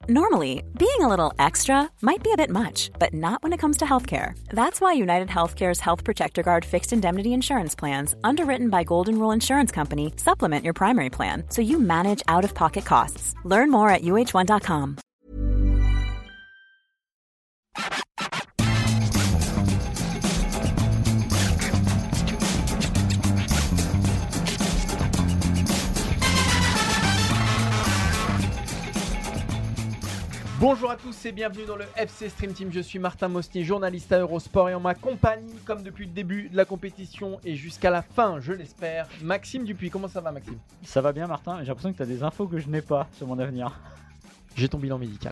Normally, being a little extra might be a bit much, but not when it comes to healthcare. That's why United Healthcare's Health Protector Guard fixed indemnity insurance plans, underwritten by Golden Rule Insurance Company, supplement your primary plan so you manage out-of-pocket costs. Learn more at uh1.com. Bonjour à tous et bienvenue dans le FC Stream Team. Je suis Martin Mosnier, journaliste à Eurosport et en ma compagnie, comme depuis le début de la compétition et jusqu'à la fin, je l'espère, Maxime Dupuis. Comment ça va, Maxime ? Ça va bien, Martin. J'ai l'impression que tu as des infos que je n'ai pas sur mon avenir. J'ai ton bilan médical.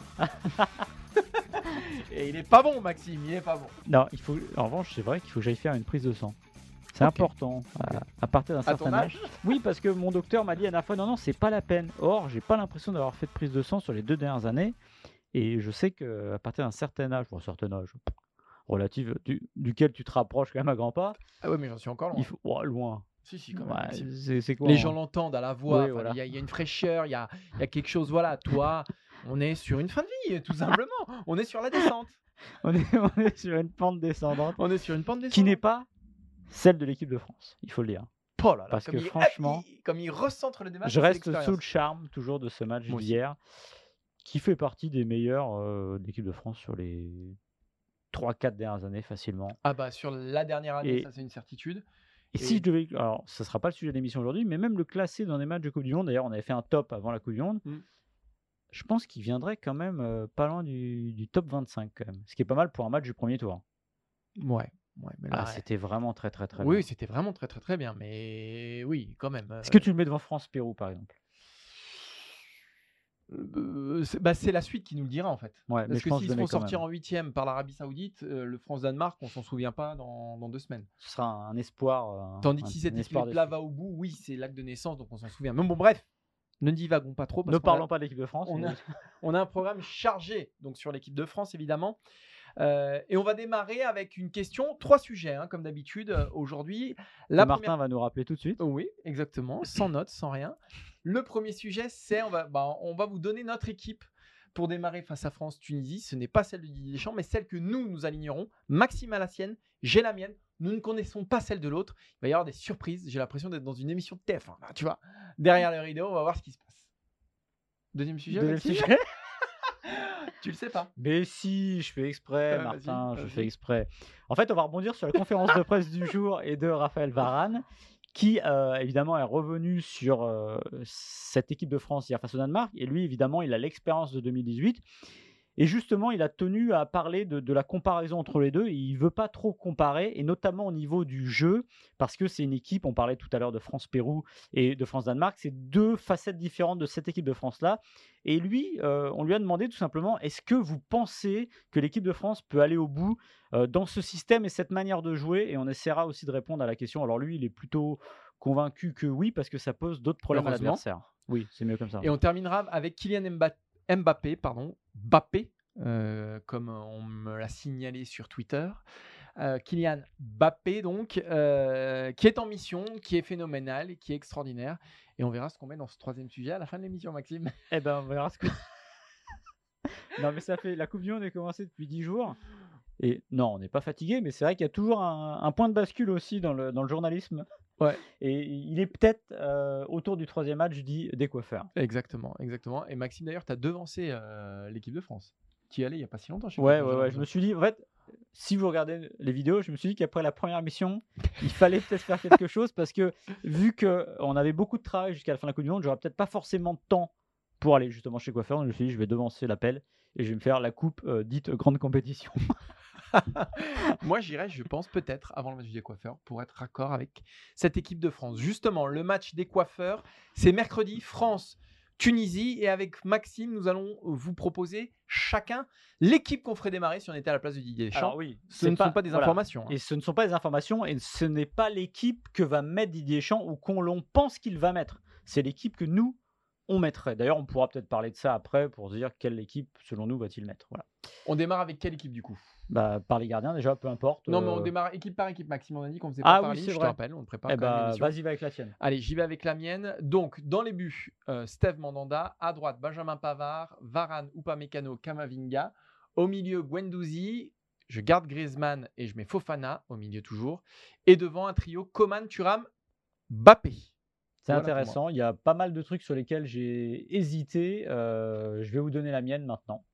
Et il est pas bon, Maxime, il est pas bon. Non, en revanche, c'est vrai qu'il faut que j'aille faire une prise de sang. C'est important à partir d'un certain âge. Oui, parce que mon docteur m'a dit à la fois non, c'est pas la peine. Or, j'ai pas l'impression d'avoir fait de prise de sang sur les 2 dernières années. Et je sais qu'à partir d'un certain âge, relatif, duquel tu te rapproches quand même à grands pas. Ah ouais, mais j'en suis encore loin. Il faut, loin. Si, quand même. Ouais, c'est quoi, les gens l'entendent à la voix, oui, voilà. Il y a une fraîcheur, il y a quelque chose, voilà. Toi, on est sur une fin de vie, tout simplement. On est sur la descente. on est sur une pente descendante. On est sur une pente descendante. Qui n'est pas celle de l'équipe de France, il faut le dire. Oh là là, parce que franchement, comme il recentre le débat, je reste sous le charme toujours de ce match d'hier, qui fait partie des meilleurs de l'équipe de France sur les 3-4 dernières années facilement. Ah bah sur la dernière année, ça c'est une certitude. Et si je devais, alors ça sera pas le sujet de l'émission aujourd'hui, mais même le classer dans des matchs de Coupe du Monde, d'ailleurs on avait fait un top avant la Coupe du Monde, je pense qu'il viendrait quand même pas loin du top 25 quand même, ce qui est pas mal pour un match du premier tour. Ouais, mais là, c'était vraiment très bien. Oui, c'était vraiment très bien, mais oui, quand même. Est-ce que tu le mets devant France-Pérou par exemple ? C'est la suite qui nous le dira en fait. Ouais, parce que s'ils se font sortir en 8e par l'Arabie Saoudite, le France-Danemark, on s'en souvient pas dans 2 semaines. Ce sera un espoir. Tandis que si cette équipe-là va au bout, oui, c'est l'acte de naissance, donc on s'en souvient. Mais bon, bref, ne divagons pas trop. Ne parlons pas de l'équipe de France. On a un programme chargé donc sur l'équipe de France évidemment. Et on va démarrer avec une question, 3 sujets comme d'habitude aujourd'hui. Martin va nous rappeler tout de suite. Oui, exactement, sans notes, sans rien. Le premier sujet, c'est on va vous donner notre équipe pour démarrer face à France-Tunisie. Ce n'est pas celle de Didier Deschamps, mais celle que nous alignerons. Maxime a la sienne, j'ai la mienne. Nous ne connaissons pas celle de l'autre. Il va y avoir des surprises. J'ai l'impression d'être dans une émission de TF1. Là, tu vois, derrière le rideau, on va voir ce qui se passe. Deuxième sujet. Tu le sais pas. Mais si, je fais exprès, Martin, je fais exprès. En fait, on va rebondir sur la conférence de presse du jour et de Raphaël Varane, qui évidemment est revenu sur cette équipe de France hier face au Danemark. Et lui, évidemment, il a l'expérience de 2018. Et justement, il a tenu à parler de la comparaison entre les deux. Il ne veut pas trop comparer, et notamment au niveau du jeu, parce que c'est une équipe, on parlait tout à l'heure de France-Pérou et de France-Danemark, c'est 2 facettes différentes de cette équipe de France-là. Et lui, on lui a demandé tout simplement, est-ce que vous pensez que l'équipe de France peut aller au bout dans ce système et cette manière de jouer ? Et on essaiera aussi de répondre à la question. Alors lui, il est plutôt convaincu que oui, parce que ça pose d'autres problèmes à l'adversaire. Oui, c'est mieux comme ça. Et on terminera avec Kylian Mbappé, comme on me l'a signalé sur Twitter. Kylian Mbappé, donc, qui est en mission, qui est phénoménal, qui est extraordinaire. Et on verra ce qu'on met dans ce 3e sujet à la fin de l'émission, Maxime. Eh ben, on verra ce que... Non, mais ça fait... La Coupe du Monde est commencée depuis 10 jours. Et non, on n'est pas fatigué, mais c'est vrai qu'il y a toujours un point de bascule aussi dans le journalisme. Ouais. Et il est peut-être autour du 3e match dit des coiffeurs. Exactement. Et Maxime, d'ailleurs, tu as devancé l'équipe de France. Tu y allais il n'y a pas si longtemps. Ouais. Je me suis dit, en fait, si vous regardez les vidéos, je me suis dit qu'après la première mission, il fallait peut-être faire quelque chose parce que vu qu'on avait beaucoup de travail jusqu'à la fin de la Coupe du Monde, j'aurais peut-être pas forcément de temps pour aller justement chez coiffeur. Donc je me suis dit, je vais devancer l'appel et je vais me faire la coupe dite grande compétition. Moi, j'irais, je pense, peut-être avant le match des coiffeurs pour être raccord avec cette équipe de France. Justement, le match des coiffeurs, c'est mercredi, France-Tunisie. Et avec Maxime, nous allons vous proposer chacun l'équipe qu'on ferait démarrer si on était à la place de Didier Deschamps. Alors oui, ce ne sont pas des informations. Et ce ne sont pas des informations et ce n'est pas l'équipe que va mettre Didier Deschamps ou qu'on l'on pense qu'il va mettre. C'est l'équipe que nous, on mettrait. D'ailleurs, on pourra peut-être parler de ça après pour dire quelle équipe, selon nous, va-t-il mettre. Voilà. On démarre avec quelle équipe du coup? Par les gardiens, déjà, peu importe. Non, mais on démarre équipe par équipe, Maxime. On a dit qu'on faisait pas par ligne, je te rappelle, on prépare quand même l'émission. Vas-y, va avec la tienne. Allez, j'y vais avec la mienne. Donc, dans les buts, Steve Mandanda. À droite, Benjamin Pavard, Varane, Upamecano, Camavinga. Au milieu, Guendouzi. Je garde Griezmann et je mets Fofana au milieu toujours. Et devant, un trio Coman, Thuram, Mbappé. C'est intéressant. Il y a pas mal de trucs sur lesquels j'ai hésité. Je vais vous donner la mienne maintenant.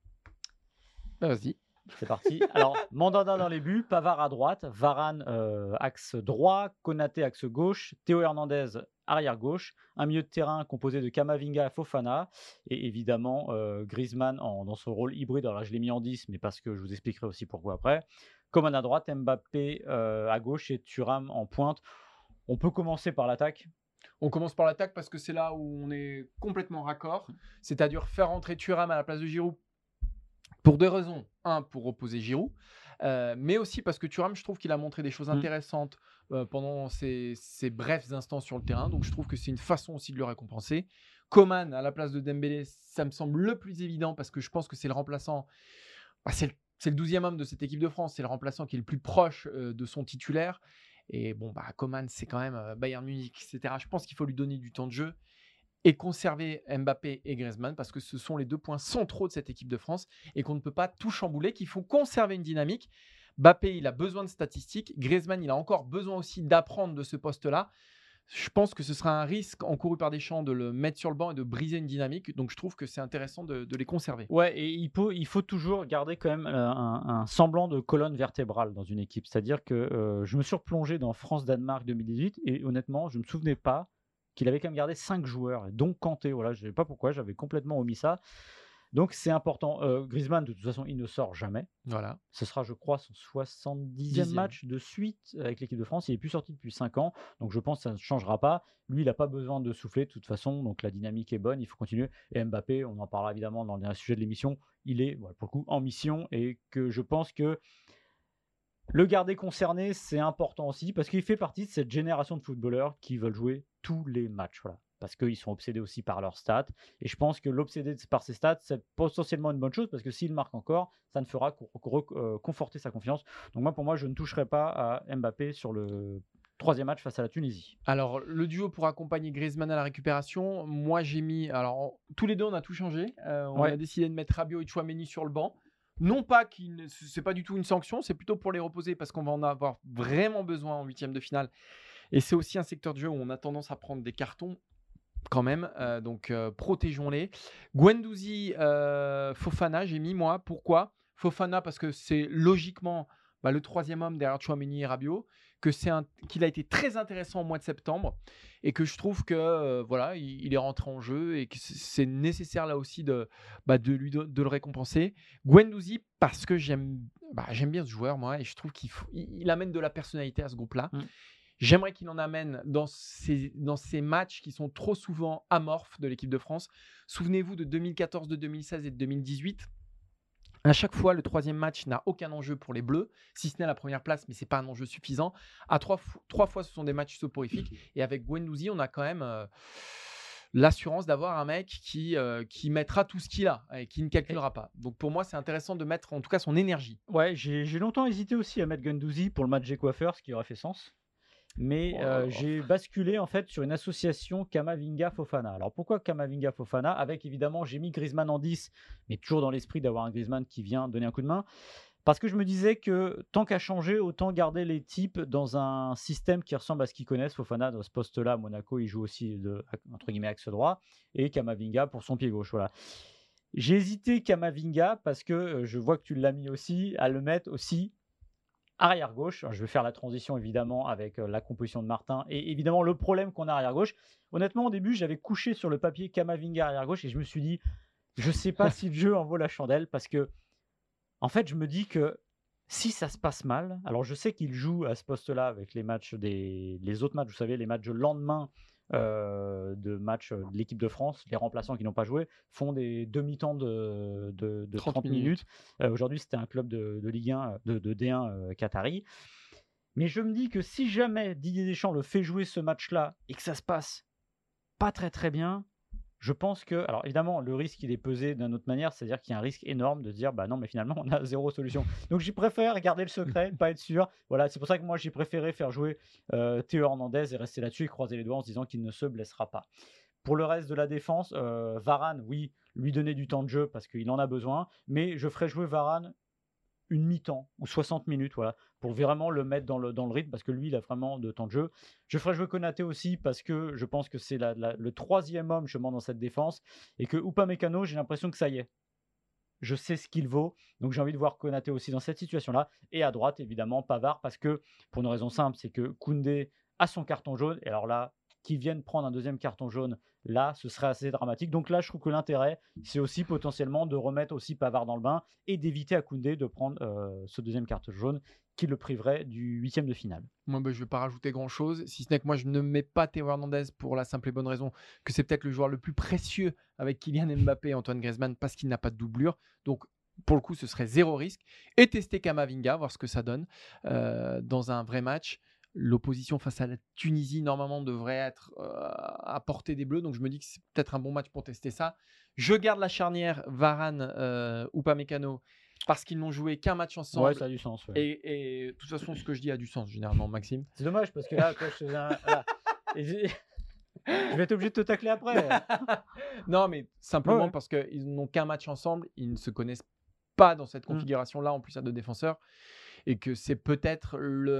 Vas-y. C'est parti. Alors, Mandanda dans les buts, Pavard à droite, Varane axe droit, Konaté axe gauche, Théo Hernandez arrière gauche, un milieu de terrain composé de Camavinga et Fofana, et évidemment Griezmann dans son rôle hybride. Alors là, je l'ai mis en 10, mais parce que je vous expliquerai aussi pourquoi après. Coman à droite, Mbappé à gauche et Thuram en pointe. On peut commencer par l'attaque. On commence par l'attaque parce que c'est là où on est complètement raccord. C'est-à-dire faire rentrer Thuram à la place de Giroud. Pour deux raisons. Un, pour opposer Giroud, mais aussi parce que Thuram, je trouve qu'il a montré des choses intéressantes pendant ses brefs instants sur le terrain. Donc, je trouve que c'est une façon aussi de le récompenser. Coman, à la place de Dembélé, ça me semble le plus évident parce que je pense que c'est le remplaçant. C'est le 12e homme de cette équipe de France. C'est le remplaçant qui est le plus proche de son titulaire. Et bon, Coman, c'est quand même Bayern Munich, etc. Je pense qu'il faut lui donner du temps de jeu et conserver Mbappé et Griezmann parce que ce sont les 2 points centraux de cette équipe de France et qu'on ne peut pas tout chambouler, qu'il faut conserver une dynamique. Mbappé, il a besoin de statistiques. Griezmann, il a encore besoin aussi d'apprendre de ce poste-là. Je pense que ce sera un risque encouru par Deschamps de le mettre sur le banc et de briser une dynamique. Donc, je trouve que c'est intéressant de les conserver. Ouais, et il faut toujours garder quand même un semblant de colonne vertébrale dans une équipe. C'est-à-dire que je me suis replongé dans France-Danemark 2018 et honnêtement, je ne me souvenais pas qu'il avait quand même gardé 5 joueurs, donc Kanté, voilà, je ne sais pas pourquoi, j'avais complètement omis ça. Donc c'est important. Griezmann, de toute façon, il ne sort jamais. Voilà. Ce sera, je crois, son 70e match de suite avec l'équipe de France. Il n'est plus sorti depuis 5 ans, donc je pense que ça ne changera pas. Lui, il n'a pas besoin de souffler de toute façon, donc la dynamique est bonne, il faut continuer. Et Mbappé, on en parlera évidemment dans le dernier sujet de l'émission, il est, pour le coup, en mission et que je pense que le garder concerné, c'est important aussi parce qu'il fait partie de cette génération de footballeurs qui veulent jouer tous les matchs. Voilà. Parce qu'ils sont obsédés aussi par leurs stats. Et je pense que l'obsédé par ses stats, c'est potentiellement une bonne chose parce que s'il marque encore, ça ne fera que conforter sa confiance. Donc pour moi, je ne toucherai pas à Mbappé sur le 3e match face à la Tunisie. Alors, le duo pour accompagner Griezmann à la récupération, moi j'ai mis... Alors, tous les deux, on a tout changé. On a décidé de mettre Rabiot et Tchouaméni sur le banc. Non pas c'est pas du tout une sanction, c'est plutôt pour les reposer parce qu'on va en avoir vraiment besoin en 8e de finale. Et c'est aussi un secteur de jeu où on a tendance à prendre des cartons quand même, donc protégeons-les. Guendouzi, Fofana, j'ai mis moi. Pourquoi Fofana parce que c'est logiquement le 3e homme derrière Tchouaméni et Rabiot, qu'il a été très intéressant au mois de septembre et que je trouve que il est rentré en jeu et que c'est nécessaire là aussi de le récompenser. Guendouzi parce que j'aime bien ce joueur moi et je trouve qu'il amène de la personnalité à ce groupe-là. J'aimerais qu'il en amène dans ces matchs qui sont trop souvent amorphes de l'équipe de France. Souvenez-vous de 2014, de 2016 et de 2018. À chaque fois, le 3e match n'a aucun enjeu pour les Bleus, si ce n'est la première place, mais ce n'est pas un enjeu suffisant. À 3 fois, ce sont des matchs soporifiques. Et avec Guendouzi, on a quand même l'assurance d'avoir un mec qui mettra tout ce qu'il a et qui ne calculera pas. Donc pour moi, c'est intéressant de mettre en tout cas son énergie. Ouais, j'ai longtemps hésité aussi à mettre Guendouzi pour le match des coiffeurs, ce qui aurait fait sens. Mais j'ai basculé en fait sur une association Camavinga-Fofana. Alors pourquoi Camavinga-Fofana? Avec évidemment, j'ai mis Griezmann en 10, mais toujours dans l'esprit d'avoir un Griezmann qui vient donner un coup de main. Parce que je me disais que tant qu'à changer, autant garder les types dans un système qui ressemble à ce qu'ils connaissent. Fofana, dans ce poste-là, à Monaco, il joue aussi entre guillemets axe droit, et Camavinga pour son pied gauche. Voilà. J'ai hésité Camavinga parce que je vois que tu l'as mis aussi, à le mettre aussi arrière gauche. Alors, je vais faire la transition évidemment avec la composition de Martin et évidemment le problème qu'on a arrière gauche. Honnêtement, au début, j'avais couché sur le papier Camavinga arrière gauche et je me suis dit, je sais pas si le jeu en vaut la chandelle parce que en fait, je me dis que si ça se passe mal, alors je sais qu'il joue à ce poste-là avec les matchs les autres matchs, vous savez, les matchs le lendemain de matchs de l'équipe de France, les remplaçants qui n'ont pas joué font des demi-temps de 30 minutes. Aujourd'hui, c'était un club de Ligue 1, de D1 Qatari. Mais je me dis que si jamais Didier Deschamps le fait jouer ce match-là et que ça se passe pas très très bien, Je pense que, alors évidemment, le risque, il est pesé d'une autre manière, c'est-à-dire qu'il y a un risque énorme de se dire, bah non, mais finalement, on a 0 solution. Donc, j'y préfère garder le secret, pas être sûr. Voilà, c'est pour ça que moi, j'ai préféré faire jouer Théo Hernandez et rester là-dessus et croiser les doigts en se disant qu'il ne se blessera pas. Pour le reste de la défense, Varane, oui, lui donner du temps de jeu parce qu'il en a besoin, mais je ferai jouer Varane une mi-temps ou 60 minutes, voilà, pour vraiment le mettre dans le rythme, parce que lui, il a vraiment de temps de jeu. Je ferai jouer Konaté aussi, parce que je pense que c'est le troisième homme, justement, dans cette défense, et que Upamecano, j'ai l'impression que ça y est. Je sais ce qu'il vaut, donc j'ai envie de voir Konaté aussi dans cette situation-là. Et à droite, évidemment, Pavard, parce que, pour une raison simple, c'est que Koundé a son carton jaune, et alors là, qu'ils viennent prendre un deuxième carton jaune, là, ce serait assez dramatique. Donc là, je trouve que l'intérêt, c'est aussi potentiellement de remettre aussi Pavard dans le bain et d'éviter à Koundé de prendre ce deuxième carton jaune qui le priverait du 8e de finale. Moi, je ne vais pas rajouter grand-chose, si ce n'est que moi, je ne mets pas Théo Hernandez pour la simple et bonne raison que c'est peut-être le joueur le plus précieux avec Kylian Mbappé et Antoine Griezmann parce qu'il n'a pas de doublure. Donc, pour le coup, ce serait 0 risque. Et tester Camavinga, voir ce que ça donne dans un vrai match. L'opposition face à la Tunisie, normalement, devrait être à portée des Bleus. Donc, je me dis que c'est peut-être un bon match pour tester ça. Je garde la charnière Varane, Upamecano, parce qu'ils n'ont joué qu'un match ensemble. Ouais, ça a du sens. Ouais. Et de toute façon, ce que je dis a du sens, généralement, Maxime. C'est dommage, parce que là, quand je faisais je vais être obligé de te tacler après. Non, mais simplement parce qu'ils n'ont qu'un match ensemble. Ils ne se connaissent pas dans cette configuration-là, en plus à 2 défenseurs. Et que c'est peut-être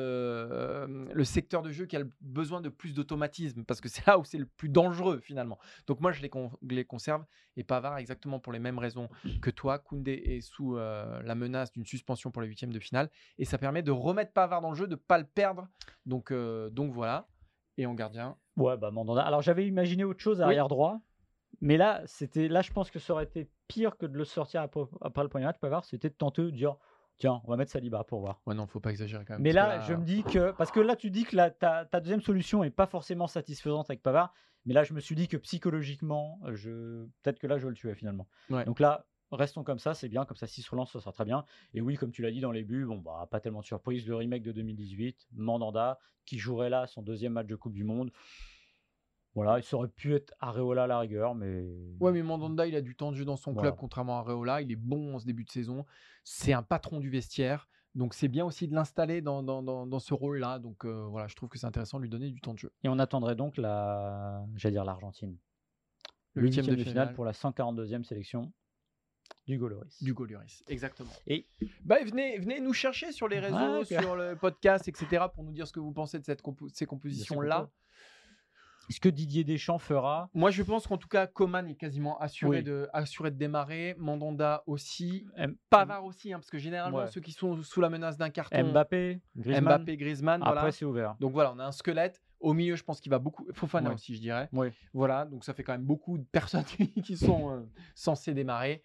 le secteur de jeu qui a besoin de plus d'automatisme, parce que c'est là où c'est le plus dangereux finalement. Donc moi, je les conserve, et Pavard exactement pour les mêmes raisons que toi. Koundé est sous la menace d'une suspension pour les 8e de finale, et ça permet de remettre Pavard dans le jeu, de ne pas le perdre. Donc voilà. Et en gardien, ouais, bah Mandanda. Alors j'avais imaginé autre chose à arrière droit, mais là, je pense que ça aurait été pire que de le sortir après le premier match. Pavard, c'était de tenter de dire, tiens, on va mettre Saliba pour voir. Ouais, non, faut pas exagérer quand même. Mais là, je me dis que, parce que là, tu dis que ta deuxième solution est pas forcément satisfaisante avec Pavard, mais là, je me suis dit que psychologiquement, peut-être que là, je vais le tuer finalement. Ouais. Donc là, restons comme ça, c'est bien, comme ça, s'il se relance, ça sera très bien. Et oui, comme tu l'as dit dans les buts, bon, bah, pas tellement de surprise, le remake de 2018, Mandanda, qui jouerait là son 2e match de Coupe du Monde. Voilà, il aurait pu être Areola à la rigueur, mais... Ouais, mais Mandanda, il a du temps de jeu dans son club, contrairement à Areola. Il est bon en ce début de saison. C'est un patron du vestiaire. Donc, c'est bien aussi de l'installer dans ce rôle-là. Donc, voilà, je trouve que c'est intéressant de lui donner du temps de jeu. Et on attendrait donc l'Argentine. Le 8e de finale pour la 142e sélection d'Hugo Lloris. D'Hugo Lloris, exactement. Et venez nous chercher sur les réseaux, sur le podcast, etc. pour nous dire ce que vous pensez de ces compositions-là. Est-ce que Didier Deschamps fera? Moi, je pense qu'en tout cas, Coman est quasiment assuré de démarrer. Mandanda aussi. Pavard aussi, parce que généralement, ceux qui sont sous la menace d'un carton... Mbappé, Griezmann. Après, voilà. c'est ouvert. Donc voilà, on a un squelette. Au milieu, je pense qu'il va beaucoup... Fofana aussi, je dirais. Voilà, donc ça fait quand même beaucoup de personnes qui sont censées démarrer.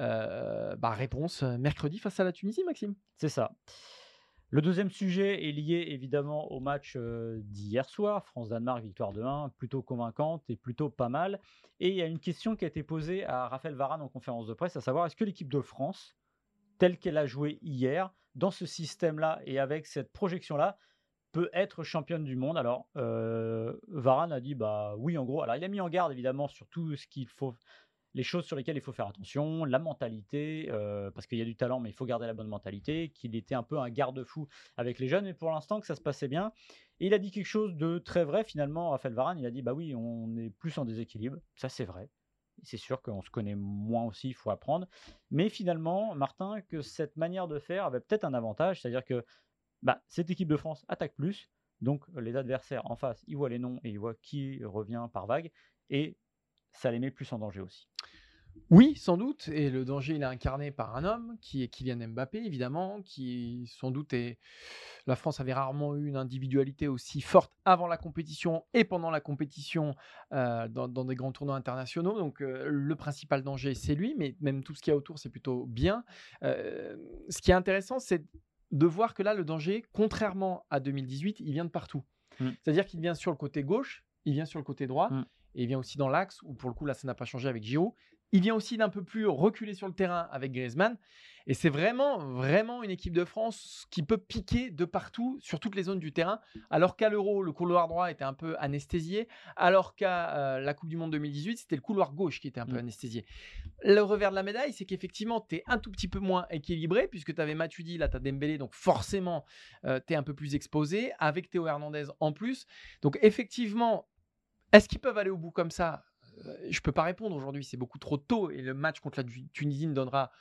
Réponse mercredi face à la Tunisie, Maxime. C'est ça. Le deuxième sujet est lié évidemment au match d'hier soir, France-Danemark, victoire de 1, plutôt convaincante et plutôt pas mal. Et il y a une question qui a été posée à Raphaël Varane en conférence de presse, à savoir, est-ce que l'équipe de France, telle qu'elle a joué hier, dans ce système-là et avec cette projection-là, peut être championne du monde? Alors, Varane a dit bah oui, en gros. Alors, il a mis en garde évidemment sur tout ce qu'il faut... les choses sur lesquelles il faut faire attention, la mentalité, parce qu'il y a du talent, mais il faut garder la bonne mentalité, qu'il était un peu un garde-fou avec les jeunes, mais pour l'instant que ça se passait bien. Et il a dit quelque chose de très vrai finalement, Raphaël Varane, il a dit bah oui, on est plus en déséquilibre, ça c'est vrai. C'est sûr qu'on se connaît moins aussi, il faut apprendre. Mais finalement, Martin, que cette manière de faire avait peut-être un avantage, c'est-à-dire que cette équipe de France attaque plus, donc les adversaires en face, ils voient les noms et ils voient qui revient par vague, et ça les met plus en danger aussi. Oui, sans doute. Et le danger, il est incarné par un homme qui est Kylian Mbappé, évidemment, qui sans doute est... La France avait rarement eu une individualité aussi forte avant la compétition et pendant la compétition dans des grands tournois internationaux. Donc, le principal danger, c'est lui, mais même tout ce qu'il y a autour, c'est plutôt bien. Ce qui est intéressant, c'est de voir que là, le danger, contrairement à 2018, il vient de partout. C'est-à-dire qu'il vient sur le côté gauche, il vient sur le côté droit, et il vient aussi dans l'axe, où pour le coup, là, ça n'a pas changé avec Giroud. il vient aussi d'un peu plus reculer sur le terrain avec Griezmann. Et c'est vraiment, vraiment une équipe de France qui peut piquer de partout sur toutes les zones du terrain. Alors qu'à l'Euro, le couloir droit était un peu anesthésié. Alors qu'à la Coupe du Monde 2018, c'était le couloir gauche qui était un peu anesthésié. Le revers de la médaille, c'est qu'effectivement, tu es un tout petit peu moins équilibré puisque tu avais Matuidi, là tu as Dembélé. Donc forcément, tu es un peu plus exposé avec Théo Hernandez en plus. Donc effectivement, est-ce qu'ils peuvent aller au bout comme ça ? Je ne peux pas répondre aujourd'hui, c'est beaucoup trop tôt et le match contre la Tunisie ne donnera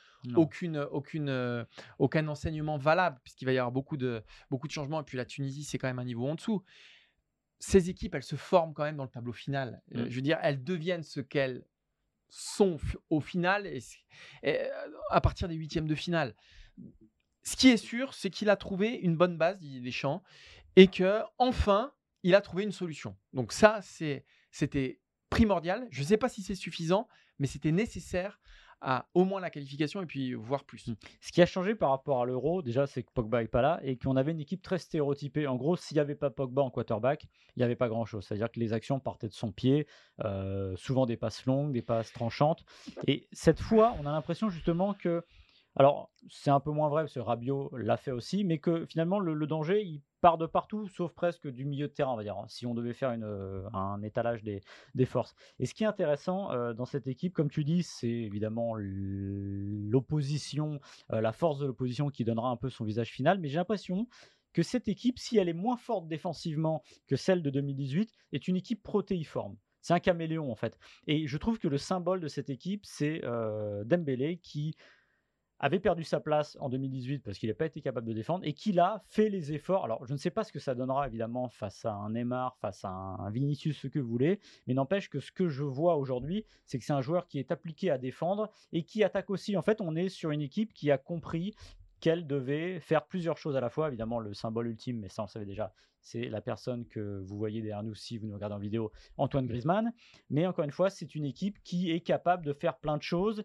aucun enseignement valable puisqu'il va y avoir beaucoup de changements et puis la Tunisie c'est quand même un niveau en dessous. Ces équipes, elles se forment quand même dans le tableau final. Je veux dire, elles deviennent ce qu'elles sont au final et à partir des huitièmes de finale. Ce qui est sûr, c'est qu'il a trouvé une bonne base, Didier Deschamps, et qu'enfin, il a trouvé une solution. Donc ça, c'était primordial. Je ne sais pas si c'est suffisant, mais c'était nécessaire à au moins la qualification et puis voire plus. Ce qui a changé par rapport à l'Euro, déjà, c'est que Pogba n'est pas là et qu'on avait une équipe très stéréotypée. En gros, s'il n'y avait pas Pogba en quarterback, il n'y avait pas grand-chose. C'est-à-dire que les actions partaient de son pied, souvent des passes longues, des passes tranchantes. Et cette fois, on a l'impression justement que... Alors, c'est un peu moins vrai parce que Rabiot l'a fait aussi, mais que finalement, le danger, il part de partout, sauf presque du milieu de terrain, on va dire, si on devait faire un étalage des forces. Et ce qui est intéressant dans cette équipe, comme tu dis, c'est évidemment l'opposition, la force de l'opposition qui donnera un peu son visage final, mais j'ai l'impression que cette équipe, si elle est moins forte défensivement que celle de 2018, est une équipe protéiforme. C'est un caméléon, en fait. Et je trouve que le symbole de cette équipe, c'est Dembélé qui avait perdu sa place en 2018 parce qu'il n'a pas été capable de défendre et qu'il a fait les efforts. Alors, je ne sais pas ce que ça donnera évidemment face à un Neymar, face à un Vinicius, ce que vous voulez, mais n'empêche que ce que je vois aujourd'hui, c'est que c'est un joueur qui est appliqué à défendre et qui attaque aussi. En fait, on est sur une équipe qui a compris qu'elle devait faire plusieurs choses à la fois. Évidemment, le symbole ultime, mais ça on le savait déjà, c'est la personne que vous voyez derrière nous si vous nous regardez en vidéo, Antoine Griezmann. Mais encore une fois, c'est une équipe qui est capable de faire plein de choses,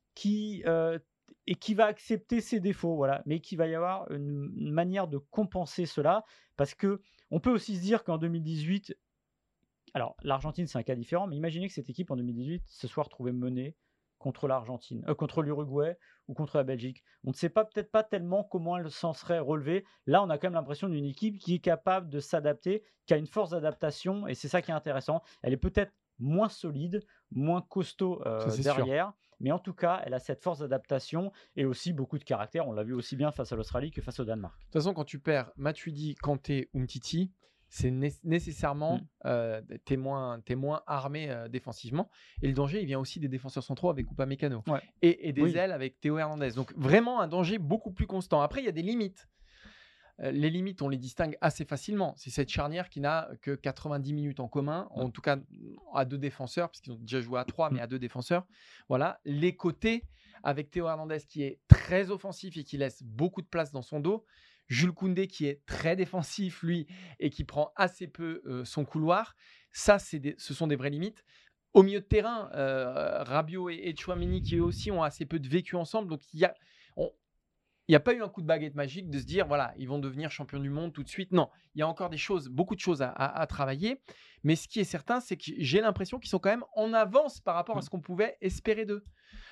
et qui va accepter ses défauts, voilà. Mais qu'il va y avoir une manière de compenser cela, parce qu'on peut aussi se dire qu'en 2018, alors l'Argentine c'est un cas différent, mais imaginez que cette équipe en 2018 se soit retrouvée menée contre l'Argentine, contre l'Uruguay ou contre la Belgique. On ne sait peut-être pas tellement comment elle s'en serait relevée. Là, on a quand même l'impression d'une équipe qui est capable de s'adapter, qui a une force d'adaptation, et c'est ça qui est intéressant. Elle est peut-être moins solide, moins costaud derrière, sûr. Mais en tout cas, elle a cette force d'adaptation et aussi beaucoup de caractère. On l'a vu aussi bien face à l'Australie que face au Danemark. De toute façon, quand tu perds Matuidi, Kanté ou Umtiti, c'est nécessairement t'es moins armé défensivement. Et le danger, il vient aussi des défenseurs centraux avec Upamecano et des ailes avec Théo Hernandez. Donc vraiment un danger beaucoup plus constant. Après, il y a des limites. Les limites, on les distingue assez facilement. C'est cette charnière qui n'a que 90 minutes en commun, en tout cas à deux défenseurs, parce qu'ils ont déjà joué à 3, mais à 2 défenseurs. Voilà. Les côtés, avec Théo Hernandez qui est très offensif et qui laisse beaucoup de place dans son dos. Jules Koundé qui est très défensif, lui, et qui prend assez peu son couloir. Ça, ce sont des vraies limites. Au milieu de terrain, Rabiot et Tchouaméni qui eux aussi ont assez peu de vécu ensemble. Donc, il n'y a pas eu un coup de baguette magique de se dire, voilà, ils vont devenir champions du monde tout de suite. Non, il y a encore beaucoup de choses à travailler. Mais ce qui est certain, c'est que j'ai l'impression qu'ils sont quand même en avance par rapport à ce qu'on pouvait espérer d'eux.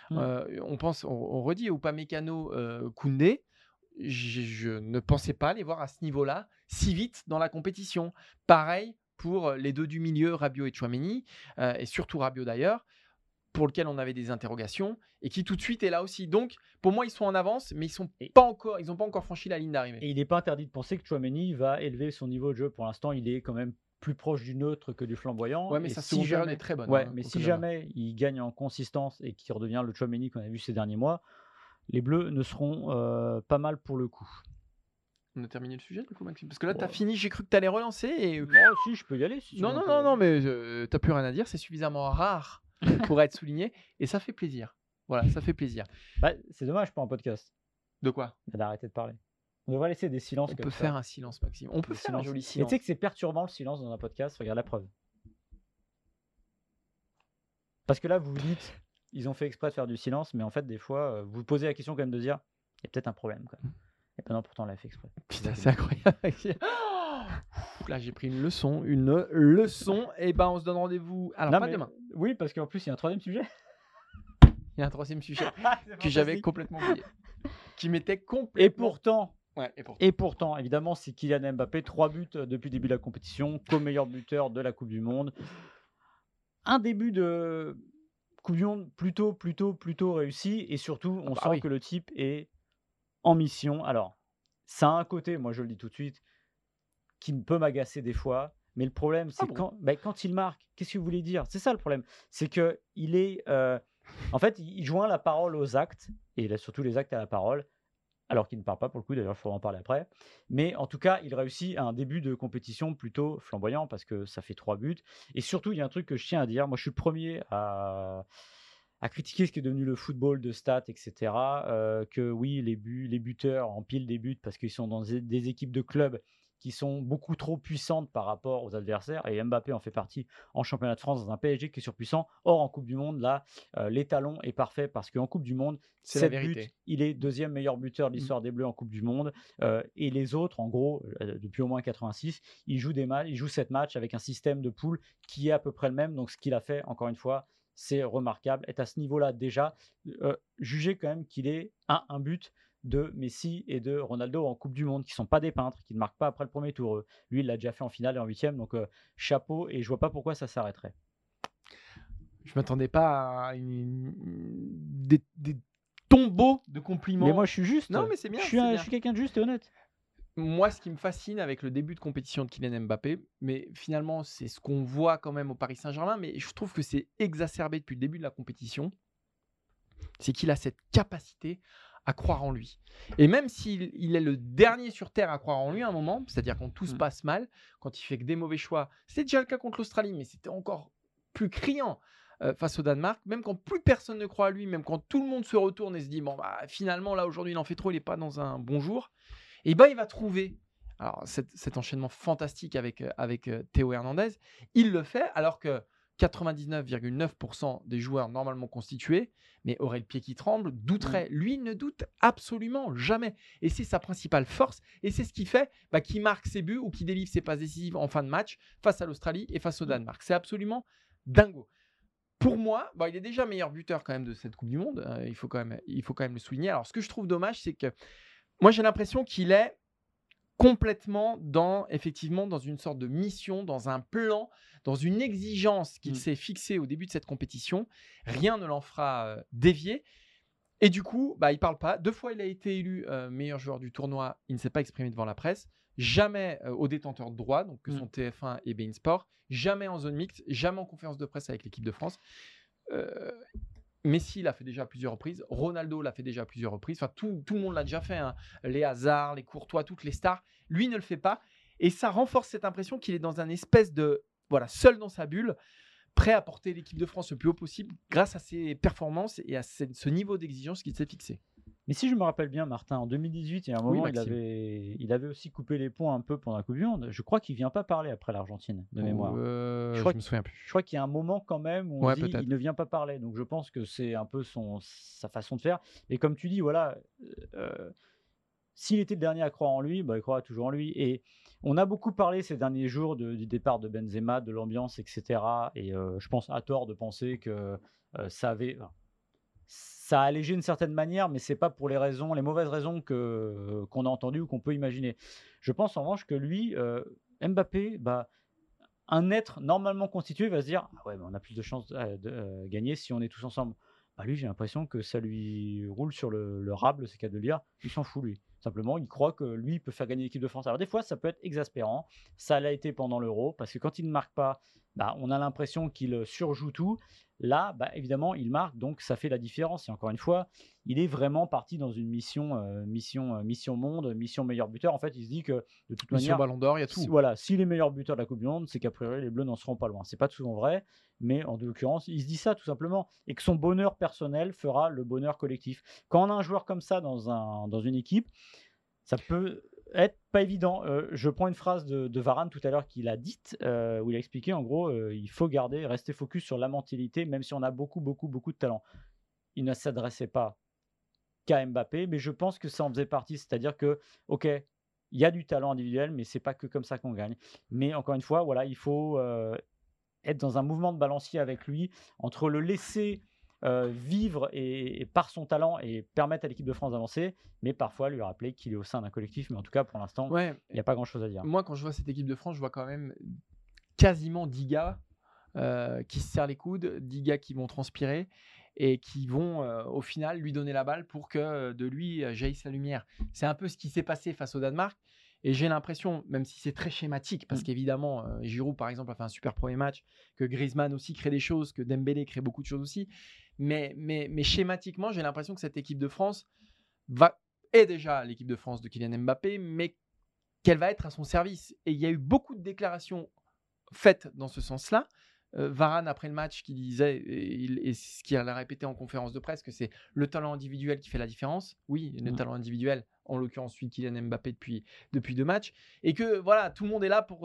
On redit Upamecano, Koundé. Je ne pensais pas les voir à ce niveau-là si vite dans la compétition. Pareil pour les deux du milieu, Rabiot et Tchouaméni, et surtout Rabiot d'ailleurs, pour lequel on avait des interrogations et qui tout de suite est là aussi. Donc, pour moi, ils sont en avance, mais ils n'ont pas encore franchi la ligne d'arrivée. Et il n'est pas interdit de penser que Tchouaméni va élever son niveau de jeu. Pour l'instant, il est quand même plus proche du neutre que du flamboyant. Ouais, mais sa seconde période est très bonne. Ouais, mais si jamais il gagne en consistance et qu'il redevient le Tchouaméni qu'on a vu ces derniers mois, les Bleus ne seront pas mal pour le coup. On a terminé le sujet du coup, Maxime? Parce que là, tu as fini, j'ai cru que tu allais relancer. Et... si, je peux y aller. Si non, mais tu n'as plus rien à dire, c'est suffisamment rare pour être souligné et ça fait plaisir. Voilà, ça fait plaisir. C'est dommage pour un podcast. De quoi? D'arrêter de parler. On devrait laisser des silences. On peut faire un silence, Maxime. On peut faire un joli silence. Et tu sais que c'est perturbant le silence dans un podcast. Regarde la preuve. Parce que là, vous vous dites, ils ont fait exprès de faire du silence, mais en fait, des fois, vous posez la question quand même de dire, il y a peut-être un problème. Quoi. Et ben non, pourtant, on l'a fait exprès. Putain, c'est incroyable. Là, j'ai pris une leçon. Et ben, on se donne rendez-vous. Alors, pas demain. Oui, parce qu'en plus, il y a un troisième sujet. Il y a un troisième sujet C'est que j'avais fantastique. complètement oublié. Qui m'était complètement... Et pourtant, évidemment, c'est Kylian Mbappé, 3 buts depuis le début de la compétition, co-meilleur buteur de la Coupe du Monde. Un début de Coupe du Monde plutôt réussi, et surtout, on sent que le type est en mission. Alors, ça a un côté, moi je le dis tout de suite, qui peut m'agacer des fois, mais le problème, c'est quand il marque, qu'est-ce que vous voulez dire? C'est ça le problème, c'est qu'il est... en fait, il joint la parole aux actes, et il a surtout les actes à la parole, alors qu'il ne parle pas pour le coup, d'ailleurs, il faudra en parler après. Mais en tout cas, il réussit un début de compétition plutôt flamboyant parce que ça fait 3 buts. Et surtout, il y a un truc que je tiens à dire. Moi, je suis le premier à critiquer ce qui est devenu le football de stats, etc. Que oui, les buteurs empilent des buts parce qu'ils sont dans des équipes de clubs qui sont beaucoup trop puissantes par rapport aux adversaires. Et Mbappé en fait partie en championnat de France dans un PSG qui est surpuissant. Or, en Coupe du Monde, là, l'étalon est parfait parce qu'en Coupe du Monde, C'est la 7 buts, vérité. il est deuxième meilleur buteur de l'histoire des Bleus en Coupe du Monde. Et les autres, en gros, depuis au moins 86, il joue 7 matchs avec un système de poule qui est à peu près le même. Donc, ce qu'il a fait, encore une fois, c'est remarquable. Est à ce niveau-là déjà, jugez quand même qu'il est à un but de Messi et de Ronaldo en Coupe du Monde, qui ne sont pas des peintres, qui ne marquent pas après le premier tour. Lui, il l'a déjà fait en finale et en huitième, donc chapeau, et je vois pas pourquoi ça s'arrêterait. Je m'attendais pas à des tombeaux de compliments. Mais moi, je suis juste. Non, mais c'est bien. Je suis quelqu'un de juste et honnête. Moi, ce qui me fascine avec le début de compétition de Kylian Mbappé, mais finalement, c'est ce qu'on voit quand même au Paris Saint-Germain, mais je trouve que c'est exacerbé depuis le début de la compétition, c'est qu'il a cette capacité à croire en lui. Et même s'il est le dernier sur Terre à croire en lui à un moment, c'est-à-dire quand tout se passe mal, quand il fait que des mauvais choix, c'était déjà le cas contre l'Australie, mais c'était encore plus criant face au Danemark, même quand plus personne ne croit à lui, même quand tout le monde se retourne et se dit, bon, bah, finalement, là, aujourd'hui, il en fait trop, il n'est pas dans un bon jour, et ben il va trouver alors, cet enchaînement fantastique avec Théo Hernandez. Il le fait alors que 99,9% des joueurs normalement constitués, mais auraient le pied qui tremble, douteraient. Lui ne doute absolument jamais. Et c'est sa principale force. Et c'est ce qui fait qu'il marque ses buts ou qu'il délivre ses passes décisives en fin de match face à l'Australie et face au Danemark. C'est absolument dingo. Pour moi, il est déjà meilleur buteur quand même de cette Coupe du Monde. Il faut quand même le souligner. Alors, ce que je trouve dommage, c'est que moi, j'ai l'impression qu'il est complètement dans une sorte de mission, dans un plan, dans une exigence qu'il s'est fixée au début de cette compétition. Rien ne l'en fera dévier. Et du coup, il ne parle pas. 2 fois, il a été élu meilleur joueur du tournoi. Il ne s'est pas exprimé devant la presse. Jamais au détenteur de droit, donc que sont TF1 et beIN Sport. Jamais en zone mixte. Jamais en conférence de presse avec l'équipe de France. Messi l'a fait déjà à plusieurs reprises, Ronaldo l'a fait déjà à plusieurs reprises, enfin tout le monde l'a déjà fait, hein. Les Hazard, les Courtois, toutes les stars, lui ne le fait pas, et ça renforce cette impression qu'il est dans un espèce de, seul dans sa bulle, prêt à porter l'équipe de France le plus haut possible grâce à ses performances et à ce niveau d'exigence qu'il s'est fixé. Mais si je me rappelle bien, Martin, en 2018, il y a un moment, il avait aussi coupé les ponts un peu pendant la Coupe du Monde. Je crois qu'il ne vient pas parler après l'Argentine, de mémoire. Je me souviens plus. Je crois qu'il y a un moment quand même où on dit il ne vient pas parler. Donc je pense que c'est un peu sa façon de faire. Et comme tu dis, s'il était le dernier à croire en lui, il croira toujours en lui. Et on a beaucoup parlé ces derniers jours du départ de Benzema, de l'ambiance, etc. Et je pense à tort de penser que ça a allégé d'une certaine manière, mais c'est pas pour les mauvaises raisons qu'on a entendues ou qu'on peut imaginer. Je pense en revanche que lui, Mbappé, un être normalement constitué va se dire on a plus de chances de gagner si on est tous ensemble. Lui, j'ai l'impression que ça lui roule sur le rable, c'est qu'à de le dire. Il s'en fout, lui. Simplement, il croit que lui peut faire gagner l'équipe de France. Alors des fois, ça peut être exaspérant. Ça l'a été pendant l'Euro, parce que quand il ne marque pas, on a l'impression qu'il surjoue tout. Là, évidemment, il marque, donc ça fait la différence. Et encore une fois, il est vraiment parti dans une mission monde, mission meilleur buteur. En fait, il se dit que de toute manière, Ballon d'Or, il y a tout. S'il est meilleur buteur de la Coupe du Monde, c'est qu'a priori les Bleus n'en seront pas loin. C'est pas souvent vrai, mais en l'occurrence, il se dit ça tout simplement, et que son bonheur personnel fera le bonheur collectif. Quand on a un joueur comme ça dans une équipe, ça peut être pas évident. Je prends une phrase de Varane tout à l'heure qu'il a dite, où il a expliqué en gros, il faut rester focus sur la mentalité, même si on a beaucoup de talent. Il ne s'adressait pas qu'à Mbappé, mais je pense que ça en faisait partie, c'est-à-dire que, ok, il y a du talent individuel, mais c'est pas que comme ça qu'on gagne. Mais encore une fois, il faut être dans un mouvement de balancier avec lui, entre le laisser vivre et par son talent et permettre à l'équipe de France d'avancer, mais parfois lui rappeler qu'il est au sein d'un collectif. Mais en tout cas, pour l'instant, il n'y a pas grand-chose à dire. Moi, quand je vois cette équipe de France, je vois quand même quasiment 10 gars qui se serrent les coudes, 10 gars qui vont transpirer et qui vont au final lui donner la balle pour que de lui jaillisse la lumière. C'est un peu ce qui s'est passé face au Danemark. Et j'ai l'impression, même si c'est très schématique, parce qu'évidemment, Giroud, par exemple, a fait un super premier match, que Griezmann aussi crée des choses, que Dembélé crée beaucoup de choses aussi. Mais schématiquement, j'ai l'impression que cette équipe de France est déjà l'équipe de France de Kylian Mbappé, mais qu'elle va être à son service. Et il y a eu beaucoup de déclarations faites dans ce sens-là. Varane, après le match, qui disait, et ce qu'il a répété en conférence de presse, que c'est le talent individuel qui fait la différence. Oui, le talent individuel, en l'occurrence celui de Kylian Mbappé depuis 2 matchs, et que voilà, tout le monde est là pour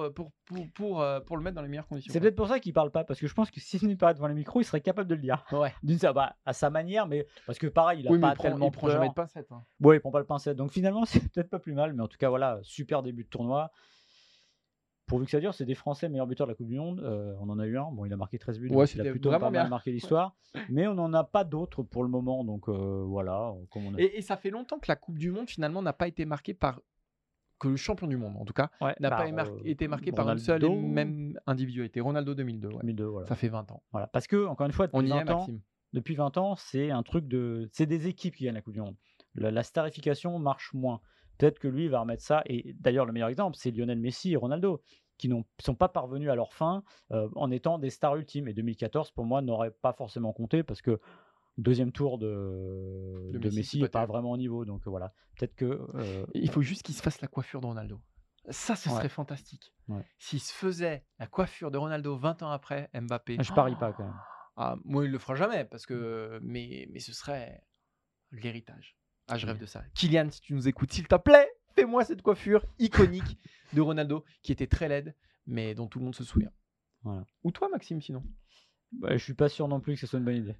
le mettre dans les meilleures conditions. C'est peut-être pour ça qu'il parle pas, parce que je pense que s'il n'est pas devant les micros, il serait capable de le dire. Ouais. À sa manière, mais parce que pareil, il a pas tellement il prend jamais de pincettes. Hein. Ouais, il prend pas le pincette. Donc finalement, c'est peut-être pas plus mal, mais en tout cas, voilà, super début de tournoi. Pourvu que ça dure, c'est des Français meilleurs buteurs de la Coupe du Monde. On en a eu un. Bon, il a marqué 13 buts. Ouais, il a plutôt pas mal marqué l'histoire. Mais on n'en a pas d'autres pour le moment. Donc voilà. Et ça fait longtemps que la Coupe du Monde, finalement, n'a pas été marquée par. Que le champion du monde, en tout cas, n'a pas été marqué par une seule et même individualité. Ronaldo 2002. Ouais. 2002, voilà. Ça fait 20 ans. Voilà. Parce que, encore une fois, Maxime. Depuis 20 ans, c'est un truc de. C'est des équipes qui gagnent la Coupe du Monde. La starification marche moins. Peut-être que lui, il va remettre ça. Et d'ailleurs, le meilleur exemple, c'est Lionel Messi et Ronaldo, qui ne sont pas parvenus à leur fin en étant des stars ultimes. Et 2014, pour moi, n'aurait pas forcément compté parce que deuxième tour de Messi n'est pas vraiment au niveau. Donc voilà, peut-être que... il faut juste qu'il se fasse la coiffure de Ronaldo. Ça, ce serait fantastique. Ouais. S'il se faisait la coiffure de Ronaldo 20 ans après Mbappé... Je parie pas quand même. Moi, il ne le fera jamais, parce que... mais ce serait l'héritage. Je rêve de ça. Kylian, si tu nous écoutes, s'il te plaît, fais-moi cette coiffure iconique de Ronaldo, qui était très laide, mais dont tout le monde se souvient. Voilà. Ou toi, Maxime, sinon? Je suis pas sûr non plus que ce soit une bonne idée.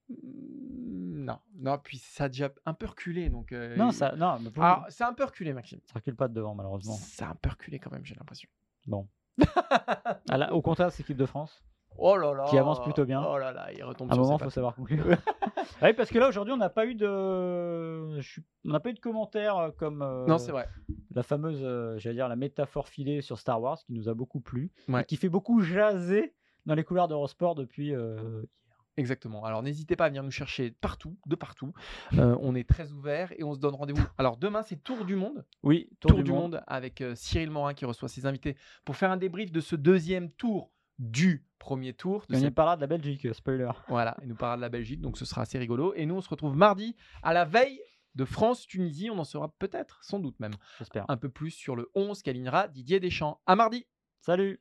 Non, puis ça a déjà un peu reculé. Donc, non, c'est un peu reculé, Maxime. Ça recule pas de devant, malheureusement. Ça a un peu reculé quand même, j'ai l'impression. Bon. Au contraire, c'est l'équipe de France. Oh là là, qui avance plutôt bien. Oh là là, il retombe à un sur moment, il faut savoir conclure. Oui, parce que là, aujourd'hui, on n'a pas eu de commentaires comme non, c'est vrai. La fameuse, j'allais dire, la métaphore filée sur Star Wars, qui nous a beaucoup plu, et qui fait beaucoup jaser dans les couloirs d'Eurosport depuis hier. Exactement. Alors, n'hésitez pas à venir nous chercher de partout. On est très ouverts et on se donne rendez-vous. Alors, demain, c'est Tour du Monde. Oui, Tour du monde avec Cyril Morin qui reçoit ses invités pour faire un débrief de ce deuxième tour du premier tour. Il nous parlera de la Belgique, spoiler. Voilà, il nous parlera de la Belgique, donc ce sera assez rigolo. Et nous, on se retrouve mardi à la veille de France-Tunisie. On en saura peut-être, sans doute même, j'espère, un peu plus sur le 11 qu'alignera Didier Deschamps. À mardi. Salut.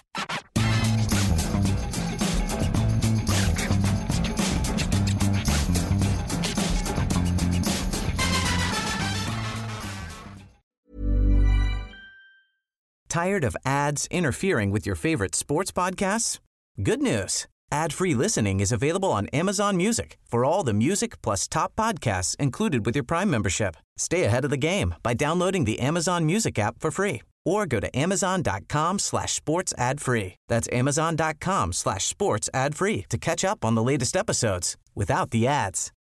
Tired of ads interfering with your favorite sports podcasts? Good news. Ad-free listening is available on Amazon Music for all the music plus top podcasts included with your Prime membership. Stay ahead of the game by downloading the Amazon Music app for free or go to amazon.com/sports ad free. That's amazon.com/sports ad free to catch up on the latest episodes without the ads.